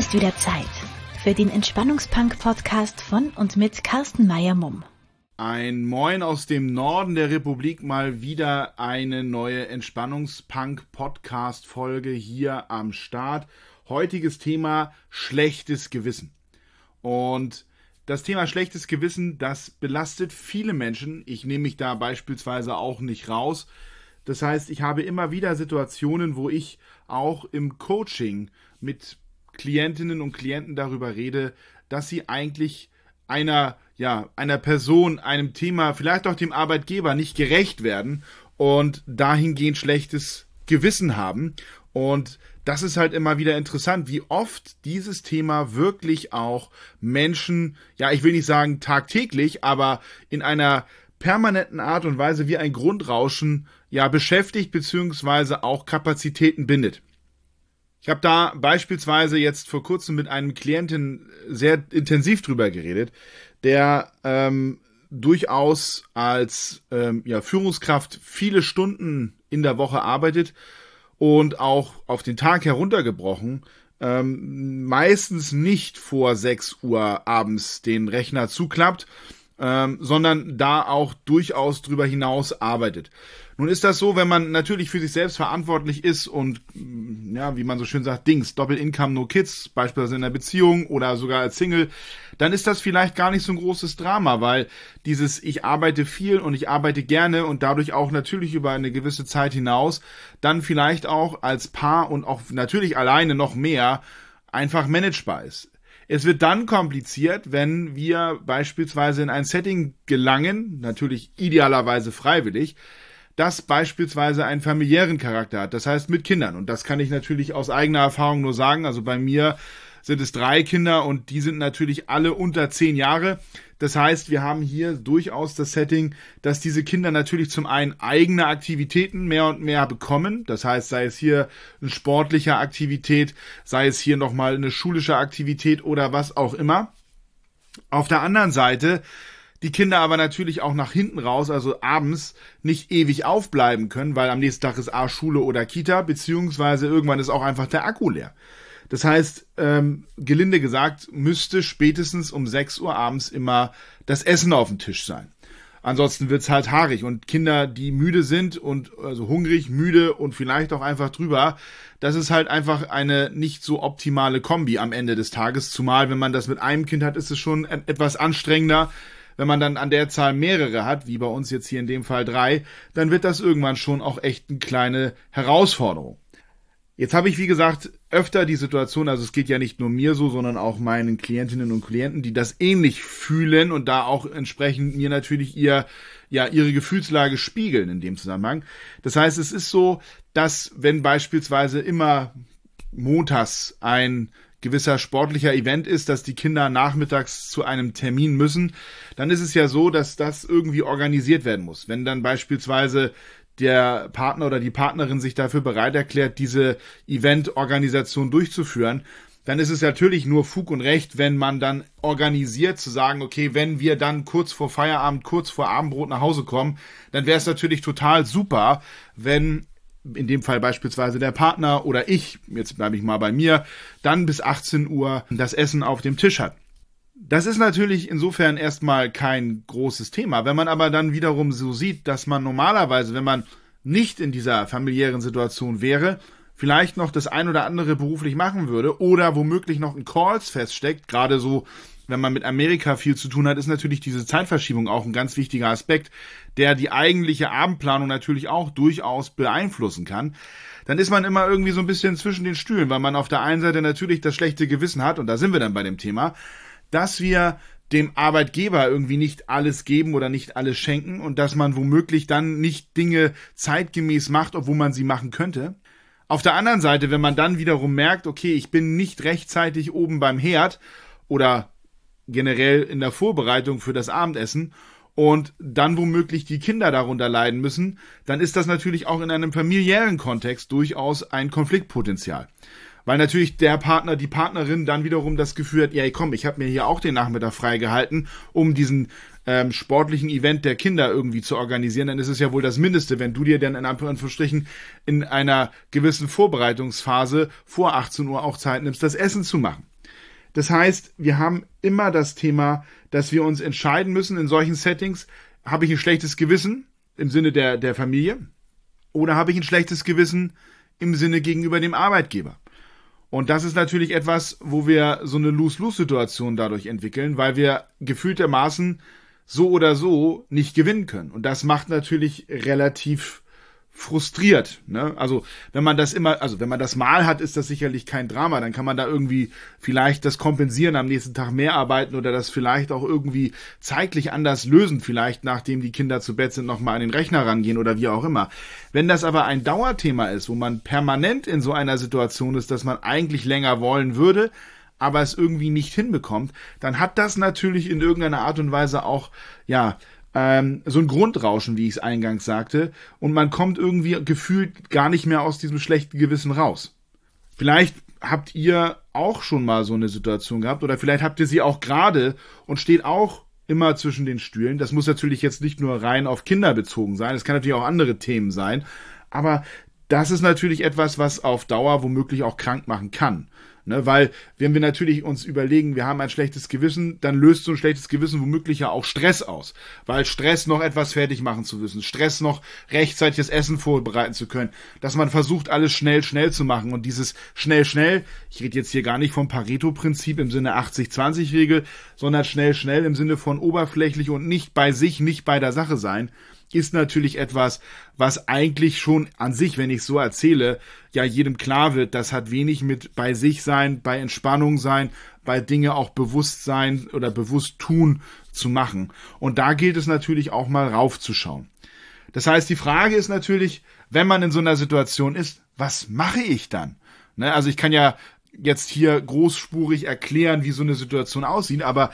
ist wieder Zeit für den Entspannungspunk-Podcast von und mit Carsten Meyer-Mumm. Ein Moin aus dem Norden der Republik, mal wieder eine neue Entspannungspunk-Podcast-Folge hier am Start. Heutiges Thema schlechtes Gewissen. Und das Thema schlechtes Gewissen, das belastet viele Menschen. Ich nehme mich da beispielsweise auch nicht raus. Das heißt, ich habe immer wieder Situationen, wo ich auch im Coaching mit Klientinnen und Klienten darüber rede, dass sie eigentlich einer Person, einem Thema, vielleicht auch dem Arbeitgeber nicht gerecht werden und dahingehend schlechtes Gewissen haben. Und das ist halt immer wieder interessant, wie oft dieses Thema wirklich auch Menschen, ich will nicht sagen tagtäglich, aber in einer permanenten Art und Weise wie ein Grundrauschen beschäftigt bzw. auch Kapazitäten bindet. Ich habe da beispielsweise jetzt vor kurzem mit einem Klientin sehr intensiv drüber geredet, der durchaus als Führungskraft viele Stunden in der Woche arbeitet und auch auf den Tag heruntergebrochen meistens nicht vor 6 Uhr abends den Rechner zuklappt, sondern da auch durchaus drüber hinaus arbeitet. Nun ist das so, wenn man natürlich für sich selbst verantwortlich ist und, wie man so schön sagt, Double Income, No Kids, beispielsweise in einer Beziehung oder sogar als Single, dann ist das vielleicht gar nicht so ein großes Drama, weil ich arbeite viel und ich arbeite gerne und dadurch auch natürlich über eine gewisse Zeit hinaus dann vielleicht auch als Paar und auch natürlich alleine noch mehr einfach managebar ist. Es wird dann kompliziert, wenn wir beispielsweise in ein Setting gelangen, natürlich idealerweise freiwillig, das beispielsweise einen familiären Charakter hat, das heißt mit Kindern. Und das kann ich natürlich aus eigener Erfahrung nur sagen. Also bei mir sind es 3 Kinder und die sind natürlich alle unter 10 Jahre. Das heißt, wir haben hier durchaus das Setting, dass diese Kinder natürlich zum einen eigene Aktivitäten mehr und mehr bekommen. Das heißt, sei es hier eine sportliche Aktivität, sei es hier nochmal eine schulische Aktivität oder was auch immer. Auf der anderen Seite die Kinder aber natürlich auch nach hinten raus, also abends, nicht ewig aufbleiben können, weil am nächsten Tag ist Schule oder Kita, beziehungsweise irgendwann ist auch einfach der Akku leer. Das heißt, gelinde gesagt, müsste spätestens um 6 Uhr abends immer das Essen auf dem Tisch sein. Ansonsten wird's halt haarig und Kinder, die müde sind und also hungrig, müde und vielleicht auch einfach drüber, das ist halt einfach eine nicht so optimale Kombi am Ende des Tages, zumal wenn man das mit einem Kind hat, ist es schon etwas anstrengender. Wenn man dann an der Zahl mehrere hat, wie bei uns jetzt hier in dem Fall 3, dann wird das irgendwann schon auch echt eine kleine Herausforderung. Jetzt habe ich, wie gesagt, öfter die Situation, also es geht ja nicht nur mir so, sondern auch meinen Klientinnen und Klienten, die das ähnlich fühlen und da auch entsprechend mir natürlich ihre Gefühlslage spiegeln in dem Zusammenhang. Das heißt, es ist so, dass wenn beispielsweise immer montags ein gewisser sportlicher Event ist, dass die Kinder nachmittags zu einem Termin müssen, dann ist es ja so, dass das irgendwie organisiert werden muss. Wenn dann beispielsweise der Partner oder die Partnerin sich dafür bereit erklärt, diese Eventorganisation durchzuführen, dann ist es natürlich nur Fug und Recht, wenn man dann organisiert, zu sagen, okay, wenn wir dann kurz vor Feierabend, kurz vor Abendbrot nach Hause kommen, dann wäre es natürlich total super, wenn in dem Fall beispielsweise der Partner oder ich, jetzt bleibe ich mal bei mir, dann bis 18 Uhr das Essen auf dem Tisch hat. Das ist natürlich insofern erstmal kein großes Thema. Wenn man aber dann wiederum so sieht, dass man normalerweise, wenn man nicht in dieser familiären Situation wäre, vielleicht noch das ein oder andere beruflich machen würde oder womöglich noch in Calls feststeckt, gerade so, wenn man mit Amerika viel zu tun hat, ist natürlich diese Zeitverschiebung auch ein ganz wichtiger Aspekt, der die eigentliche Abendplanung natürlich auch durchaus beeinflussen kann. Dann ist man immer irgendwie so ein bisschen zwischen den Stühlen, weil man auf der einen Seite natürlich das schlechte Gewissen hat, und da sind wir dann bei dem Thema, dass wir dem Arbeitgeber irgendwie nicht alles geben oder nicht alles schenken und dass man womöglich dann nicht Dinge zeitgemäß macht, obwohl man sie machen könnte. Auf der anderen Seite, wenn man dann wiederum merkt, okay, ich bin nicht rechtzeitig oben beim Herd oder generell in der Vorbereitung für das Abendessen und dann womöglich die Kinder darunter leiden müssen, dann ist das natürlich auch in einem familiären Kontext durchaus ein Konfliktpotenzial. Weil natürlich der Partner, die Partnerin dann wiederum das Gefühl hat, ich habe mir hier auch den Nachmittag freigehalten, um diesen sportlichen Event der Kinder irgendwie zu organisieren, dann ist es ja wohl das Mindeste, wenn du dir dann in Anführungsstrichen in einer gewissen Vorbereitungsphase vor 18 Uhr auch Zeit nimmst, das Essen zu machen. Das heißt, wir haben immer das Thema, dass wir uns entscheiden müssen in solchen Settings, habe ich ein schlechtes Gewissen im Sinne der Familie oder habe ich ein schlechtes Gewissen im Sinne gegenüber dem Arbeitgeber? Und das ist natürlich etwas, wo wir so eine Lose-Lose-Situation dadurch entwickeln, weil wir gefühltermaßen so oder so nicht gewinnen können. Und das macht natürlich relativ frustriert, ne? Also wenn man das mal hat, ist das sicherlich kein Drama, dann kann man da irgendwie vielleicht das kompensieren, am nächsten Tag mehr arbeiten oder das vielleicht auch irgendwie zeitlich anders lösen, vielleicht nachdem die Kinder zu Bett sind, nochmal an den Rechner rangehen oder wie auch immer. Wenn das aber ein Dauerthema ist, wo man permanent in so einer Situation ist, dass man eigentlich länger wollen würde, aber es irgendwie nicht hinbekommt, dann hat das natürlich in irgendeiner Art und Weise auch, so ein Grundrauschen, wie ich es eingangs sagte, und man kommt irgendwie gefühlt gar nicht mehr aus diesem schlechten Gewissen raus. Vielleicht habt ihr auch schon mal so eine Situation gehabt oder vielleicht habt ihr sie auch gerade und steht auch immer zwischen den Stühlen. Das muss natürlich jetzt nicht nur rein auf Kinder bezogen sein, es kann natürlich auch andere Themen sein, aber das ist natürlich etwas, was auf Dauer womöglich auch krank machen kann. Ne, weil, wenn wir natürlich uns überlegen, wir haben ein schlechtes Gewissen, dann löst so ein schlechtes Gewissen womöglich ja auch Stress aus. Weil Stress noch etwas fertig machen zu müssen, Stress noch rechtzeitig das Essen vorbereiten zu können, dass man versucht, alles schnell zu machen. Und dieses schnell, ich rede jetzt hier gar nicht vom Pareto-Prinzip im Sinne 80-20-Regel, sondern schnell im Sinne von oberflächlich und nicht bei sich, nicht bei der Sache sein, ist natürlich etwas, was eigentlich schon an sich, wenn ich es so erzähle, ja jedem klar wird, das hat wenig mit bei sich sein, bei Entspannung sein, bei Dinge auch bewusst sein oder bewusst tun zu machen. Und da gilt es natürlich auch mal raufzuschauen. Das heißt, die Frage ist natürlich, wenn man in so einer Situation ist, was mache ich dann? Ne, also ich kann ja jetzt hier großspurig erklären, wie so eine Situation aussieht, aber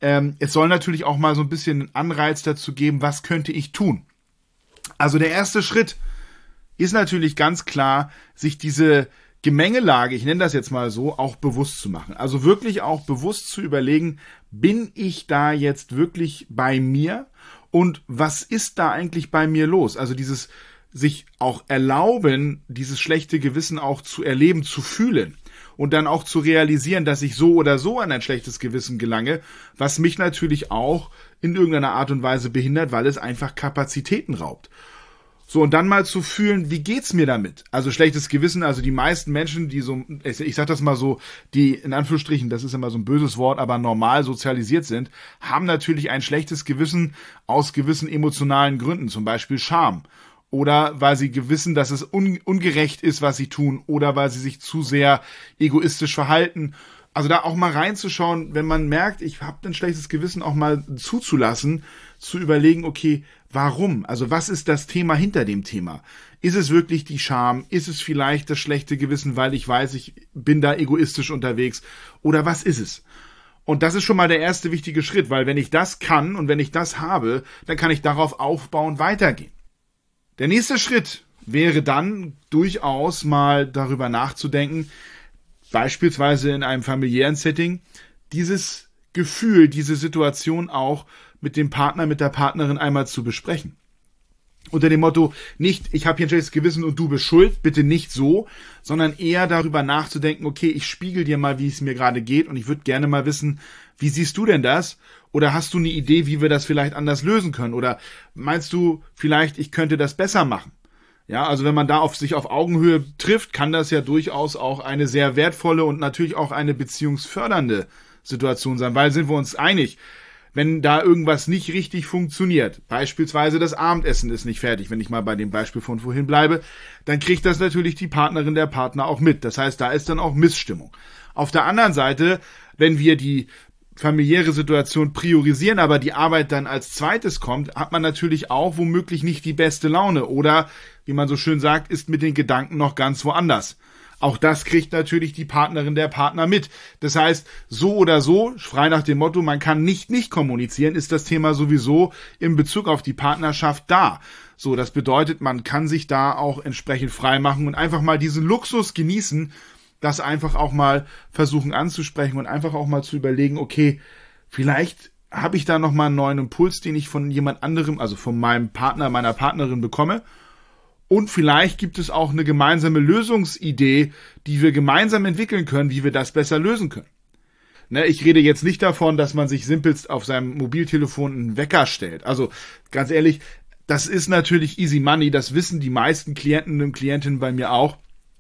es soll natürlich auch mal so ein bisschen einen Anreiz dazu geben, was könnte ich tun? Also der erste Schritt ist natürlich ganz klar, sich diese Gemengelage, ich nenne das jetzt mal so, auch bewusst zu machen. Also wirklich auch bewusst zu überlegen, bin ich da jetzt wirklich bei mir? Und was ist da eigentlich bei mir los? Also dieses sich auch erlauben, dieses schlechte Gewissen auch zu erleben, zu fühlen. Und dann auch zu realisieren, dass ich so oder so an ein schlechtes Gewissen gelange, was mich natürlich auch in irgendeiner Art und Weise behindert, weil es einfach Kapazitäten raubt. So, und dann mal zu fühlen, wie geht's mir damit? Also schlechtes Gewissen, also die meisten Menschen, die so, ich sag das mal so, die in Anführungsstrichen, das ist immer so ein böses Wort, aber normal sozialisiert sind, haben natürlich ein schlechtes Gewissen aus gewissen emotionalen Gründen, zum Beispiel Scham. Oder weil sie wissen, dass es ungerecht ist, was sie tun, oder weil sie sich zu sehr egoistisch verhalten. Also da auch mal reinzuschauen, wenn man merkt, ich habe ein schlechtes Gewissen, auch mal zuzulassen, zu überlegen, okay, warum? Also was ist das Thema hinter dem Thema? Ist es wirklich die Scham? Ist es vielleicht das schlechte Gewissen, weil ich weiß, ich bin da egoistisch unterwegs? Oder was ist es? Und das ist schon mal der erste wichtige Schritt, weil wenn ich das kann und wenn ich das habe, dann kann ich darauf aufbauen, weitergehen. Der nächste Schritt wäre dann durchaus mal darüber nachzudenken, beispielsweise in einem familiären Setting, dieses Gefühl, diese Situation auch mit dem Partner, mit der Partnerin einmal zu besprechen. Unter dem Motto, nicht, ich habe hier ein schlechtes Gewissen und du bist schuld, bitte nicht so, sondern eher darüber nachzudenken, okay, ich spiegel dir mal, wie es mir gerade geht und ich würde gerne mal wissen, wie siehst du denn das? Oder hast du eine Idee, wie wir das vielleicht anders lösen können? Oder meinst du vielleicht, ich könnte das besser machen? Ja, also wenn man da sich auf Augenhöhe trifft, kann das ja durchaus auch eine sehr wertvolle und natürlich auch eine beziehungsfördernde Situation sein, weil sind wir uns einig, wenn da irgendwas nicht richtig funktioniert, beispielsweise das Abendessen ist nicht fertig, wenn ich mal bei dem Beispiel von vorhin bleibe, dann kriegt das natürlich die Partnerin, der Partner auch mit. Das heißt, da ist dann auch Missstimmung. Auf der anderen Seite, wenn wir die familiäre Situation priorisieren, aber die Arbeit dann als zweites kommt, hat man natürlich auch womöglich nicht die beste Laune oder, wie man so schön sagt, ist mit den Gedanken noch ganz woanders. Auch das kriegt natürlich die Partnerin, der Partner mit. Das heißt, so oder so, frei nach dem Motto, man kann nicht kommunizieren, ist das Thema sowieso in Bezug auf die Partnerschaft da. So, das bedeutet, man kann sich da auch entsprechend frei machen und einfach mal diesen Luxus genießen, das einfach auch mal versuchen anzusprechen und einfach auch mal zu überlegen, okay, vielleicht habe ich da nochmal einen neuen Impuls, den ich von jemand anderem, also von meinem Partner, meiner Partnerin bekomme. Und vielleicht gibt es auch eine gemeinsame Lösungsidee, die wir gemeinsam entwickeln können, wie wir das besser lösen können. Ne, ich rede jetzt nicht davon, dass man sich simpelst auf seinem Mobiltelefon einen Wecker stellt. Also ganz ehrlich, das ist natürlich easy money. Das wissen die meisten Klienten und Klientinnen bei mir auch,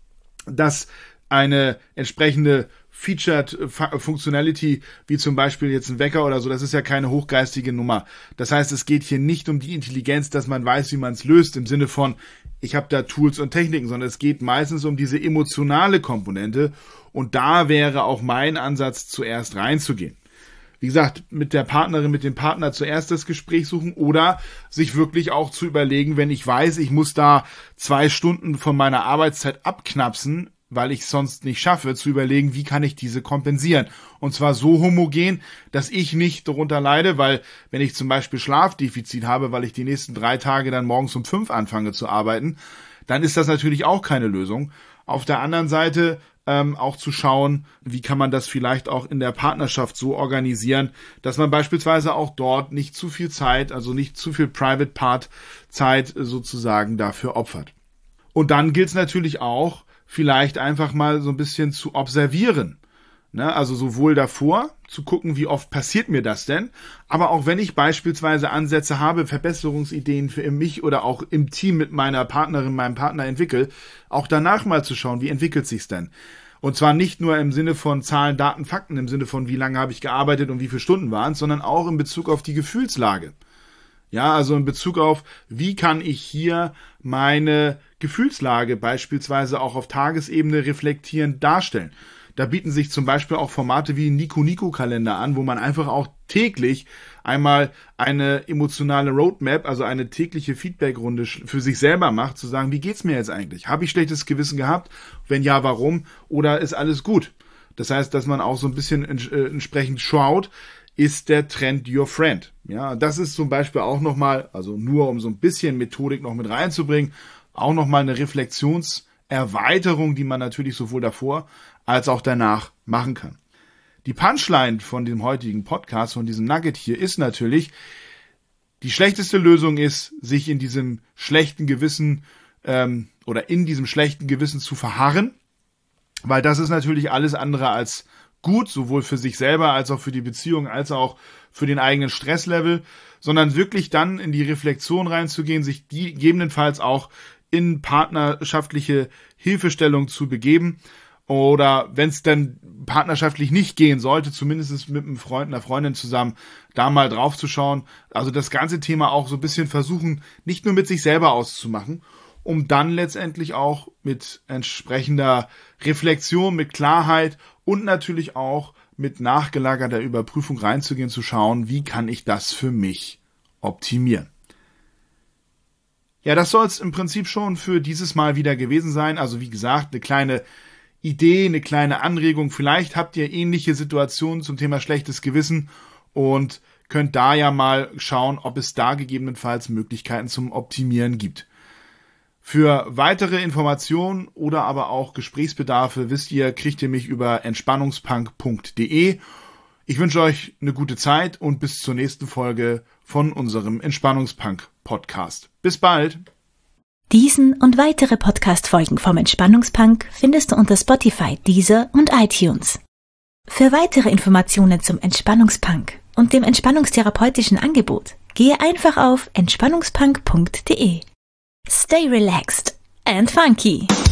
dass eine entsprechende Featured Functionality, wie zum Beispiel jetzt ein Wecker oder so, das ist ja keine hochgeistige Nummer. Das heißt, es geht hier nicht um die Intelligenz, dass man weiß, wie man es löst, im Sinne von, ich habe da Tools und Techniken, sondern es geht meistens um diese emotionale Komponente und da wäre auch mein Ansatz, zuerst reinzugehen. Wie gesagt, mit der Partnerin, mit dem Partner zuerst das Gespräch suchen oder sich wirklich auch zu überlegen, wenn ich weiß, ich muss da 2 Stunden von meiner Arbeitszeit abknapsen, weil ich es sonst nicht schaffe, zu überlegen, wie kann ich diese kompensieren. Und zwar so homogen, dass ich nicht darunter leide, weil wenn ich zum Beispiel Schlafdefizit habe, weil ich die nächsten 3 Tage dann morgens um 5 anfange zu arbeiten, dann ist das natürlich auch keine Lösung. Auf der anderen Seite auch zu schauen, wie kann man das vielleicht auch in der Partnerschaft so organisieren, dass man beispielsweise auch dort nicht zu viel Zeit, also nicht zu viel Private Part Zeit sozusagen dafür opfert. Und dann gilt es natürlich auch, vielleicht einfach mal so ein bisschen zu observieren. Ne? Also sowohl davor, zu gucken, wie oft passiert mir das denn, aber auch wenn ich beispielsweise Ansätze habe, Verbesserungsideen für mich oder auch im Team mit meiner Partnerin, meinem Partner entwickle, auch danach mal zu schauen, wie entwickelt sich's denn? Und zwar nicht nur im Sinne von Zahlen, Daten, Fakten, im Sinne von wie lange habe ich gearbeitet und wie viele Stunden waren es, sondern auch in Bezug auf die Gefühlslage. Ja, also in Bezug auf, wie kann ich hier meine Gefühlslage beispielsweise auch auf Tagesebene reflektierend darstellen. Da bieten sich zum Beispiel auch Formate wie Nico-Nico-Kalender an, wo man einfach auch täglich einmal eine emotionale Roadmap, also eine tägliche Feedbackrunde für sich selber macht, zu sagen, wie geht's mir jetzt eigentlich? Habe ich schlechtes Gewissen gehabt? Wenn ja, warum? Oder ist alles gut? Das heißt, dass man auch so ein bisschen entsprechend schaut, ist der Trend your friend? Ja, das ist zum Beispiel auch nochmal, also nur um so ein bisschen Methodik noch mit reinzubringen, auch nochmal eine Reflexionserweiterung, die man natürlich sowohl davor als auch danach machen kann. Die Punchline von dem heutigen Podcast, von diesem Nugget hier, ist natürlich, die schlechteste Lösung ist, sich in diesem schlechten Gewissen oder in diesem schlechten Gewissen zu verharren, weil das ist natürlich alles andere als gut, sowohl für sich selber als auch für die Beziehung, als auch für den eigenen Stresslevel, sondern wirklich dann in die Reflexion reinzugehen, sich gegebenenfalls auch in partnerschaftliche Hilfestellung zu begeben oder wenn es dann partnerschaftlich nicht gehen sollte, zumindest mit einem Freund, einer Freundin zusammen, da mal drauf zu schauen. Also das ganze Thema auch so ein bisschen versuchen, nicht nur mit sich selber auszumachen, um dann letztendlich auch mit entsprechender Reflexion, mit Klarheit und natürlich auch mit nachgelagerter Überprüfung reinzugehen, zu schauen, wie kann ich das für mich optimieren. Ja, das soll es im Prinzip schon für dieses Mal wieder gewesen sein. Also wie gesagt, eine kleine Idee, eine kleine Anregung. Vielleicht habt ihr ähnliche Situationen zum Thema schlechtes Gewissen und könnt da ja mal schauen, ob es da gegebenenfalls Möglichkeiten zum Optimieren gibt. Für weitere Informationen oder aber auch Gesprächsbedarfe, wisst ihr, kriegt ihr mich über entspannungspunk.de. Ich wünsche euch eine gute Zeit und bis zur nächsten Folge von unserem Entspannungspunk-Podcast. Bis bald! Diesen und weitere Podcast-Folgen vom Entspannungspunk findest du unter Spotify, Deezer und iTunes. Für weitere Informationen zum Entspannungspunk und dem entspannungstherapeutischen Angebot gehe einfach auf entspannungspunk.de. Stay relaxed and funky!